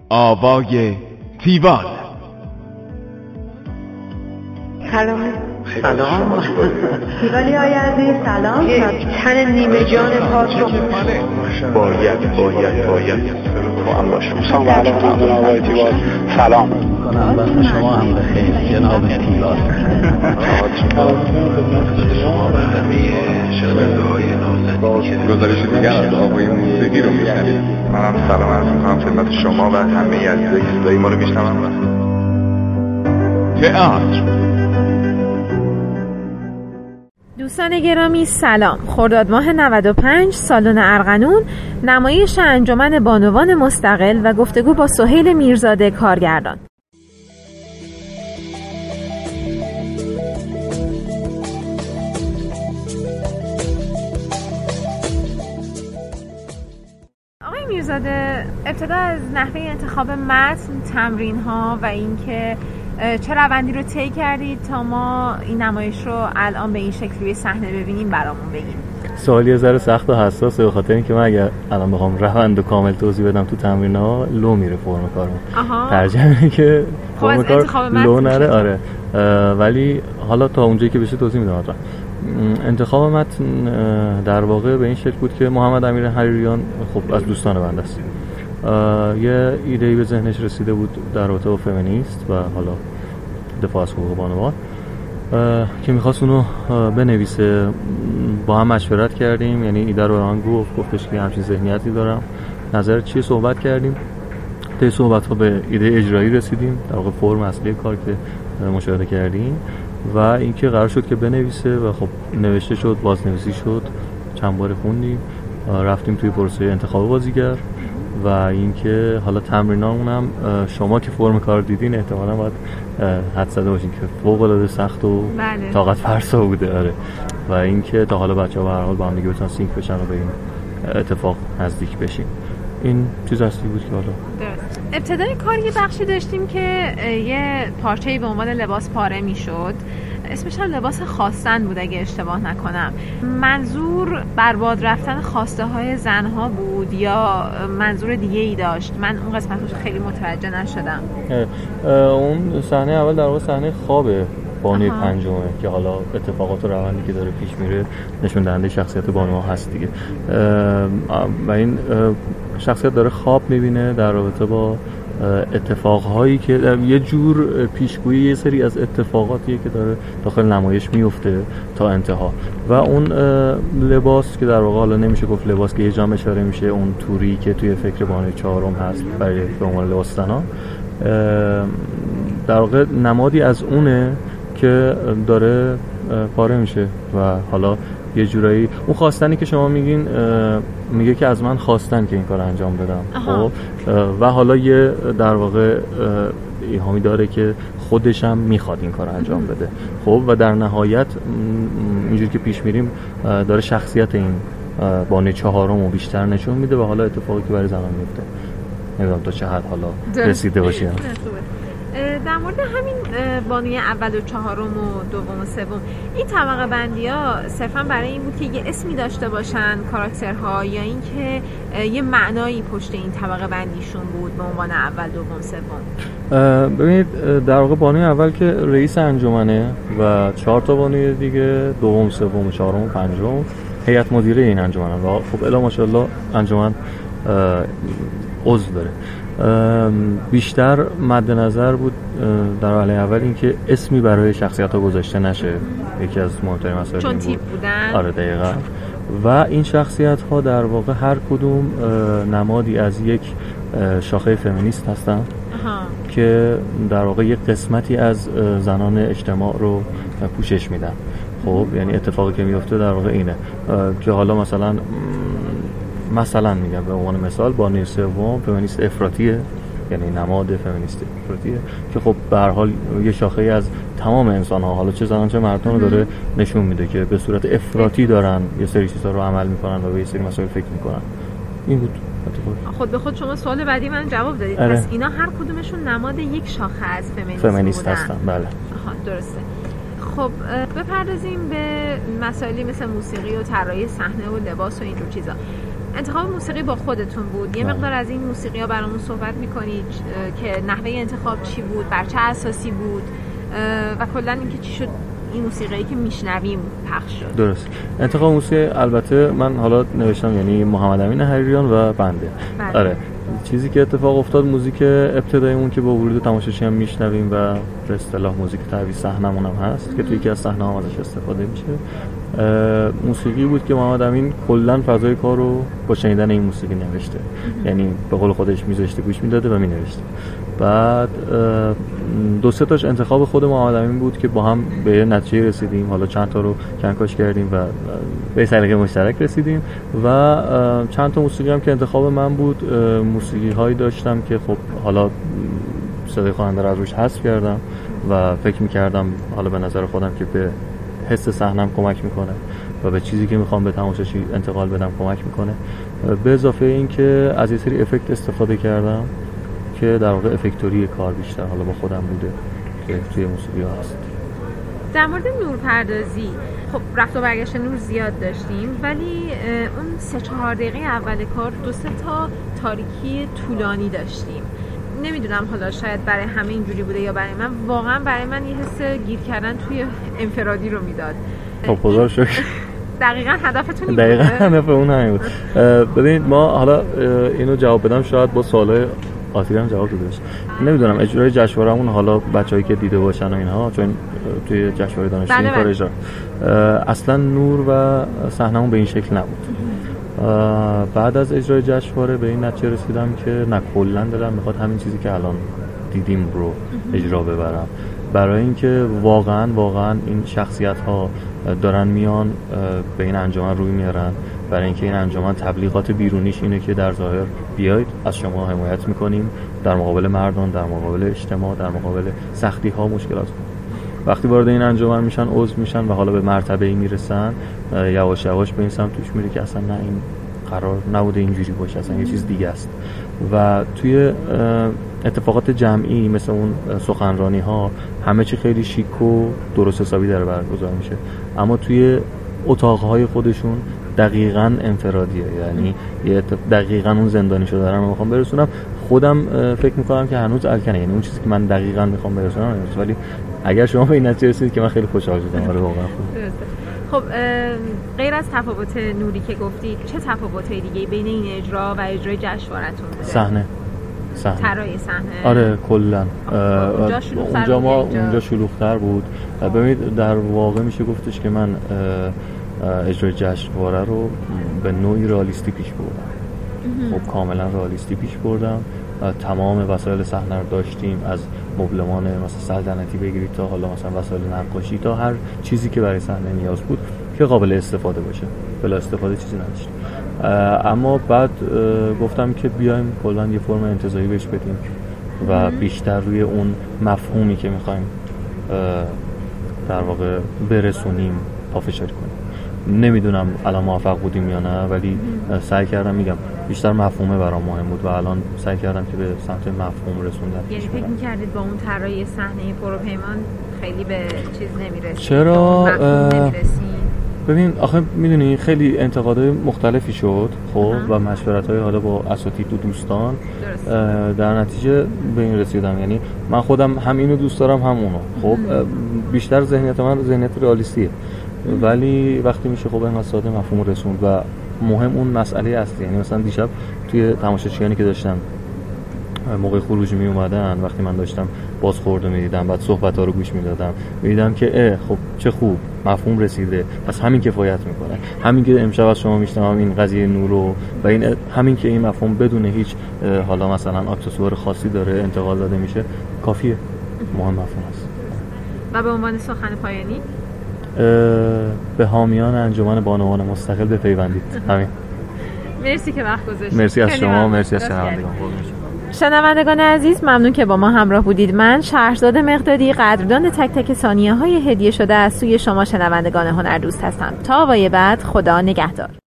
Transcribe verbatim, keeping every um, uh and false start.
آوای تیوال. سلام. سلام تیوالی های عزیز سلام. یک تن نیمه جان پاک رو باید باید باید با هم باشم. سلام علیکم جناب آقای تیوال. سلام کنم وقت شما هم بخیر جناب تیوال. شما و همه شنونده های نازنین گزارش دیگر از آقای موسیقی رو میشنید. منم سلام عرض میکنم خدمت شما و همه عزیزایی که صدای ما رو میشنون. تئاتر. دوستان گرامی سلام. خرداد ماه نود و پنج سالن ارغنون، نمایش انجمن بانوان مستقل و گفتگو با سهیل میرزاده کارگردان. آقای میرزاده، ابتدا از نحوه انتخاب متن، تمرین ها و اینکه چه روندی رو طی کردید تا ما این نمایش رو الان به این شکل روی صحنه ببینیم برامون بگیم. سوالی یه ذره سخت و حساسه به خاطر اینکه من اگر الان بخوام روند کامل توضیح بدم تو تمرین‌ها لو میره فرم کارم. ترجیح اینه که فرم کار لو نره. آره ولی حالا تا اونجایی که بشه توضیح میدم. انتخاب متن در واقع به این شکل بود که محمد امیر حریریان خب از دوستان بنده است. یه ایده‌ای به ذهنش رسیده بود در رابطه با فمینیست و حالا دفاع از حقوق بانوان که می‌خواست اونو بنویسه. با هم مشورت کردیم، یعنی ایده رو ران گفت گفتش که همچین ذهنیتی دارم، نظر چیه، صحبت کردیم. طی صحبت‌ها به ایده اجرایی رسیدیم، در واقع فرم اصلی کار که مشاهده کردیم و اینکه قرار شد که بنویسه و خب نوشته شد، بازنویسی شد، چند بار خوندیم، رفتیم توی پروسه انتخاب بازیگر و اینکه حالا تمرینامون هم شما که فرم کار دیدین احتمالاً باید حد زده باشین که فوق‌العاده سخت و بله. طاقت فرسا بوده. آره و اینکه تا حالا بچه‌ها به هر حال با هم دیگه بتونن سینک بشن و به این اتفاق نزدیک بشیم. این چیز اصلی بود که حالا درست. ابتدای کار یه بخشی داشتیم که یه پارچه‌ای به عنوان لباس پاره میشد، اسمش هم لباس خواستن بود اگه اشتباه نکنم. منظور برباد رفتن خواسته های زنها بود یا منظور دیگه ای داشت؟ من اون قسمتش خیلی متوجه نشدم. اون صحنه اول در واقع صحنه خوابه بانوی پنجمه که حالا اتفاقات و روندی که داره پیش میره نشون دهنده شخصیت بانوها هست دیگه. و این شخصیت داره خواب میبینه در رابطه با اتفاقهایی که یه جور پیشگویی یه سری از اتفاقاتیه که داره داخل نمایش میفته تا انتها. و اون لباس که در واقع حالا نمیشه گفت لباس که یه جام اشاره میشه، اون توری که توی فکر بانوی چهارم هست برای به عنوان لباس زنان، در واقع نمادی از اونه که داره پاره میشه و حالا یه جورایی اون خواستنی که شما میگین میگه که از من خواستن که این کار انجام بدم. خب و حالا یه در واقع ایهامی داره که خودش هم میخواد این کار انجام بده. خب و در نهایت اینجوری که پیش میریم داره شخصیت این بانوی چهارم رو بیشتر نشون میده و حالا اتفاقی که برای زنان میفته نمیدونم تا چه حد حالا رسیده باشیم. در مورد همین بانوی اول و چهارم و دوم و سوم، این طبقه بندی ها صرفا برای این بود که یه اسمی داشته باشن کاراکترها یا این که یه معنایی پشت این طبقه بندیشون بود به عنوان اول، دوم، سوم؟ ببینید در واقع بانوی اول که رئیس انجمنه و چهار تا بانوی دیگه دوم، سوم، چهارم و پنجم هیئت مدیره این انجمنن و خب الا ماشاءالله انجمن عضو داره. بیشتر مد نظر بود در حال اول اینکه اسمی برای شخصیت ها گذاشته نشه، یکی از مهمترین مسائل چون بود. تیپ بودن. آره دقیقاً. و این شخصیت ها در واقع هر کدوم نمادی از یک شاخه فمینیست هستن که در واقع یک قسمتی از زنان اجتماع رو پوشش میدن. خب یعنی اتفاقی که میفته در واقع اینه که حالا مثلا مثلا میگم به عنوان مثال بانوی سوم فمینیست افراطیه، یعنی نماد فمینیست افراطیه که خب به هر حال یه شاخه از تمام انسان ها، حالا چه زنان چه مردان رو داره نشون میده که به صورت افراطی دارن یه سری چیزا رو عمل میکنن و به یه سری مسائل فکر میکنن. این بود خود به خود شما سوال بعدی من جواب دادید. اره. پس اینا هر کدومشون نماد یک شاخه از فمینیست, فمینیست هستن. بله. آها درسته. خب بپردازیم به مسائلی مثل موسیقی و طراحی صحنه و لباس و اینجور چیزا. انتخاب موسیقی با خودتون بود. یه مقدار از این موسیقی ها برامون صحبت میکنید که نحوه انتخاب چی بود، بر چه اساسی بود و کلا اینکه چی شد این موسیقی که میشنویم پخش شد. درست. انتخاب موسیقی البته من حالا نوشتم یعنی محمد امین حریریان و بنده. بله. آره. چیزی که اتفاق افتاد موزیک ابتداییمون که با ورود تماشاچی هم میشنویم و به اصطلاح موزیک تعویض صحنمون هم هست که توی یکی از صحنه‌ها ازش استفاده میشه. موسیقی بود که محمد امین کلا فضای کار رو با شنیدن این موسیقی نوشته. یعنی به قول خودش میذاشته گوش میداده و مینوشته. بعد دو سه تاش انتخاب خود محمد امین بود که با هم به نتیجه رسیدیم. حالا چند تا رو کنکاش کردیم و به سلیقه مشترک رسیدیم و چند تا موسیقی هم که انتخاب من بود موسیقی هایی داشتم که خب حالا صدای خواننده رو از روش حذف کردم و فکر می‌کردم حالا به نظر خودم که به حس صحنم کمک میکنه و به چیزی که میخوام به تماشاچی انتقال بدم کمک میکنه. به اضافه این که از یه سری افکت استفاده کردم که در واقع افکتوری کار بیشتر حالا با خودم بوده که توی موسیقی ها هست. در مورد نورپردازی خب رفت و برگشت نور زیاد داشتیم ولی اون سه چهار دقیقه اول کار دو سه تا تاریکی طولانی داشتیم. نمیدونم حالا شاید برای همه اینجوری بوده یا برای من، واقعا برای من یه حس گیر کردن توی انفرادی رو میداد. خب خدا رو شکر. دقیقاً هدفتون این دقیقاً هدف اون همین بود. ببینید ما حالا اینو جواب بدم شاید با سوالای آتیری هم جواب داده بشه. نمیدونم اجرای جشنواره‌مون حالا بچه‌ای که دیده باشن و اینها چون توی جشنواره دانشجویی این کار اجرا اصلا نور و صحنه‌مون به این شکل نبود. بعد از اجرای جشنواره به این نتیجه رسیدم که نه کلاً دلم میخواد همین چیزی که الان دیدیم رو اجرا ببرم، برای اینکه واقعاً واقعاً این شخصیت‌ها دارن میان به این انجمن روی میارن، برای اینکه این انجمن تبلیغات بیرونیش اینه که در ظاهر بیاید از شما حمایت میکنیم در مقابل مردم، در مقابل اجتماع، در مقابل سختی‌ها، مشکلات. وقتی وارد این انجمن میشن عضو میشن و حالا به مرتبه‌ای میرسن یواش یواش به این سمت توش میره که اصلا نه این قرار نبوده اینجوری باشه، اصلا یه چیز دیگه است. و توی اتفاقات جمعی مثل اون سخنرانی ها همه چی خیلی شیک و درست حسابی داره برگزار میشه، اما توی اتاقهای خودشون دقیقاً انفرادیه، یعنی یه دقیقاً اون زندانی شده دارم میخوام برسونم. خودم فکر میکنم که هنوز الکنه، یعنی اون چیزی که من دقیقاً میخوام برسونم هنوز، ولی اگر شما به این نتیجه رسیدید که من خیلی خوشحال شدم. آره واقعا خوب. خب غیر از تفاوت نوری که گفتید چه تفاوتایی دیگه بین این اجرا و اجرای جشنواره‌تون بوده؟ صحنه صحنه طراحی صحنه. آره کلا اونجا, اونجا ما اونجا شلوغ‌تر بود. ببینید در واقع میشه گفتش که من اجرای جشنواره رو به نوعی رئالیستی پیش بردم. خب کاملا رئالیستی پیش بردم. تمام وسایل صحنه رو داشتیم، از مبلمان مثلا سلطنتی بگیرید تا حالا مثلا وسایل نقاشی تا هر چیزی که برای صحنه نیاز بود که قابل استفاده باشه. بلا استفاده چیزی نداشت. اما بعد گفتم که بیایم کلا یه فرم انتزاعی بهش بدیم و بیشتر روی اون مفهومی که می‌خوایم در واقع برسونیم پافشاری کنیم. نمیدونم الان موفق بودیم یا نه، ولی سعی کردم، میگم بیشتر مفهومه برام مهم بود و الان سعی کردم که به سمت مفهوم رسوندن. یعنی فکر می‌کردید با اون طراحی صحنه پروپیمان خیلی به چیز نمیرسید؟ چرا؟ نمیرسید؟ ببین آخه میدونی خیلی انتقادهای مختلفی شد خب و مشورت‌های حالا با اساتید و دوستان در نتیجه به این رسیدم. یعنی من خودم هم اینو دوست دارم هم اونو. خب بیشتر ذهنیت من ذهنیت رئالیستیه، ولی وقتی میشه خب اینقدر ساده مفهوم رسوند و مهم اون مسئله اصلی. یعنی مثلا دیشب توی تماشاچیانی که داشتم موقع خروج می اومدن، وقتی من داشتم بازخورد می دیدم، بعد صحبت ها رو گوش می دادم، می دیدم که اه خب چه خوب مفهوم رسیده، پس همین کفایت میکنه. همین که امشب از شما میشنوم این قضیه نورو و این همین که این مفهوم بدون هیچ حالا مثلا اکسسوار خاصی داره انتقال داده میشه کافیه. مهم مفهوم است. و به عنوان سخن پایانی به حامیان انجمن بانوان مستقل بپیوندید. همین. مرسی که وقت گذاشتید. مرسی از شما، مرسی از شنوندگان. شنوندگان عزیز ممنون که با ما همراه بودید. من شهرزاد مقدادی قدردان تک تک ثانیه های هدیه شده از سوی شما شنوندگان هنر دوست هستم. تا وای بعد، خدا نگهدار.